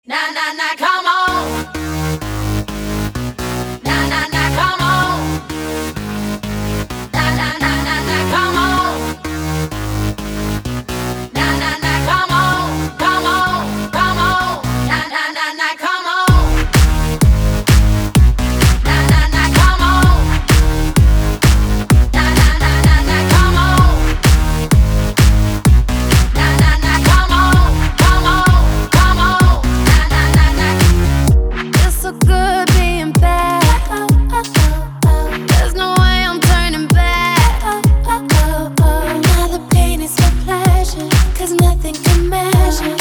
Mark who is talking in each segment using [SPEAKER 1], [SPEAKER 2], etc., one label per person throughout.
[SPEAKER 1] Na na na, come on. Na na na, come on. Na na na na na, come on. Na na na, come on, come on, come on. Na na na na, come on. Na na na, come on. Na na na na na, come on. Na na na, come on, come on, come on. Na na na na. It's so good being back. There's no way I'm turning back. Now the pain is for pleasure, 'cause nothing can measure.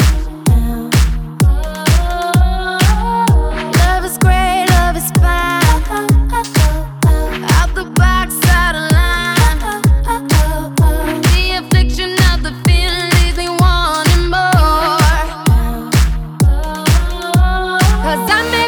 [SPEAKER 1] Love is great, love is fine. Out the box, out of line. The affliction of the feeling leaves me wanting more. 'Cause I'm